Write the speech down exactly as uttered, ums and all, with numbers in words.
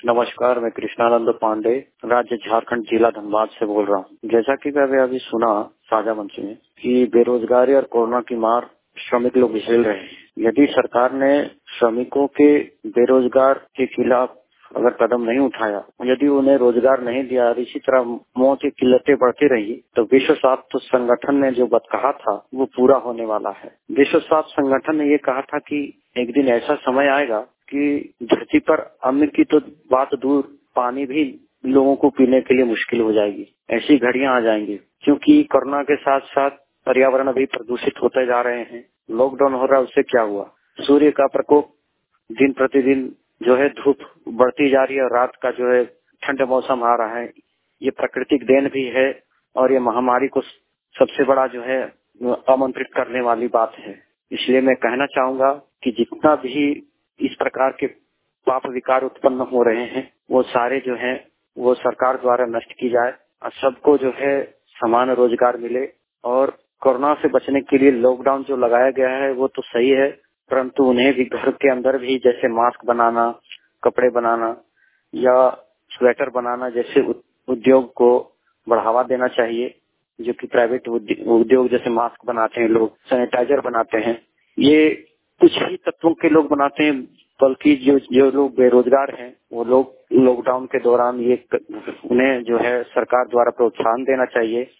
नमस्कार, मैं कृष्णानंद पांडे, राज्य झारखंड, जिला धनबाद से बोल रहा हूँ। जैसा कि मैंने अभी सुना साझा मंच में कि बेरोजगारी और कोरोना की मार श्रमिक लोग झेल रहे हैं। यदि सरकार ने श्रमिकों के बेरोजगार के खिलाफ अगर कदम नहीं उठाया, यदि उन्हें रोजगार नहीं दिया और इसी तरह मौत की किल्लतें बढ़ती रही, तो विश्व स्वास्थ्य संगठन ने जो बात कहा था वो पूरा होने वाला है। विश्व स्वास्थ्य संगठन ने ये कहा था कि एक दिन ऐसा समय आएगा कि धरती पर अन्न की तो बात दूर, पानी भी लोगों को पीने के लिए मुश्किल हो जाएगी। ऐसी घड़ियां आ जाएंगी, क्योंकि कोरोना के साथ साथ पर्यावरण भी प्रदूषित होते जा रहे हैं। लॉकडाउन हो रहा है, उससे क्या हुआ? सूर्य का प्रकोप दिन प्रतिदिन जो है धूप बढ़ती जा रही है और रात का जो है ठंड मौसम आ रहा है। ये प्राकृतिक देन भी है और ये महामारी को सबसे बड़ा जो है आमंत्रित करने वाली बात है। इसलिए मैं कहना चाहूंगा कि जितना भी इस प्रकार के पाप विकार उत्पन्न हो रहे हैं वो सारे जो हैं वो सरकार द्वारा नष्ट की जाए और सबको जो है समान रोजगार मिले। और कोरोना से बचने के लिए लॉकडाउन जो लगाया गया है वो तो सही है, परंतु उन्हें भी घर के अंदर भी जैसे मास्क बनाना, कपड़े बनाना या स्वेटर बनाना जैसे उद्योग को बढ़ावा देना चाहिए। जो कि प्राइवेट उद्योग जैसे मास्क बनाते हैं लोग, सैनिटाइजर बनाते हैं, ये कुछ ही तत्वों के लोग बनाते हैं, बल्कि जो जो लोग बेरोजगार हैं वो लोग लॉकडाउन के दौरान ये उन्हें जो है सरकार द्वारा प्रोत्साहन देना चाहिए